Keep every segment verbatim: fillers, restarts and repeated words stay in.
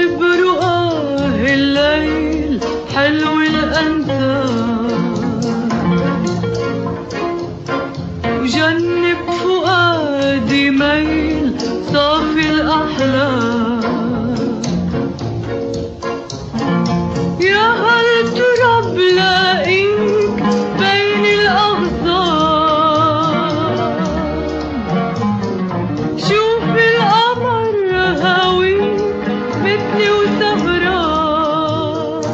برؤاه الليل حلو الأنسان، وجنب فؤادي ميل صافي الأحلام. يا هل ترى بلاقيك بين الأغصان، شوف القمر هاويك مثلي وسهران.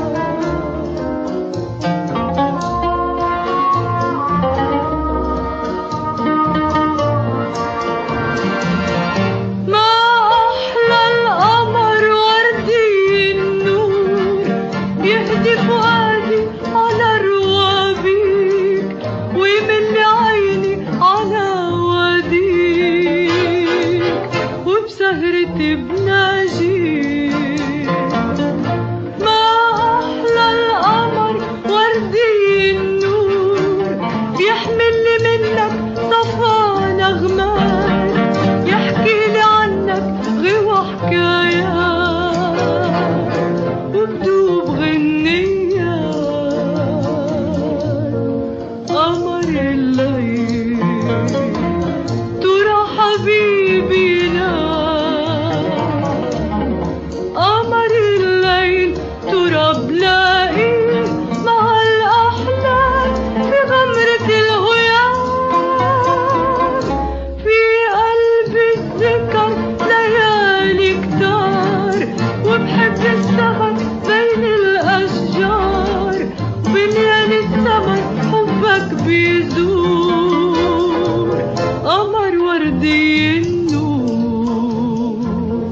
ما أحلى القمر وردي النور يهدي فؤادي على روابيك، ويمل عيني على واديك، وبسهرتي بناجيك. ما أحلى القمر وردي النور يحملني منك صفا نغمات، يحكيلي عنك غوى حكايات، وبدوب غنيات. قمر الليل ترى حبيبي نام، قمر الليل ترى بلاقيه مع الأحلام في غمرة الهيام. في قلبي الذكر ليالي كتار، وبحب السهر بين الأشجار، وبليالي السمر حبك بيزور. قمر وردي النور.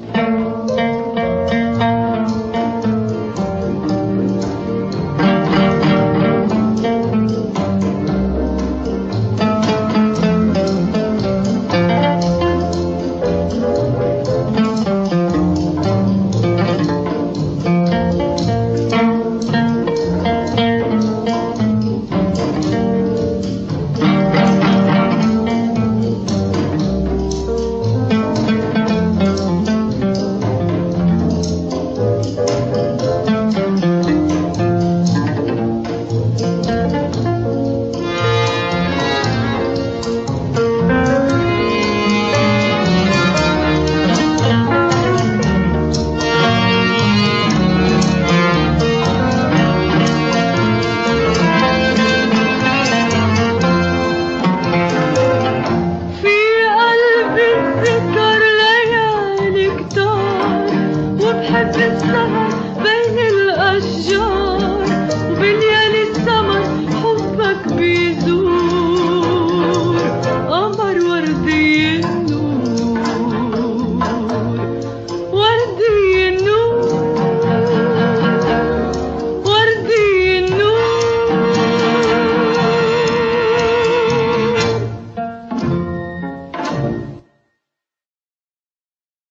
في قلبي الذكر ليالي كتار، وبحب السهر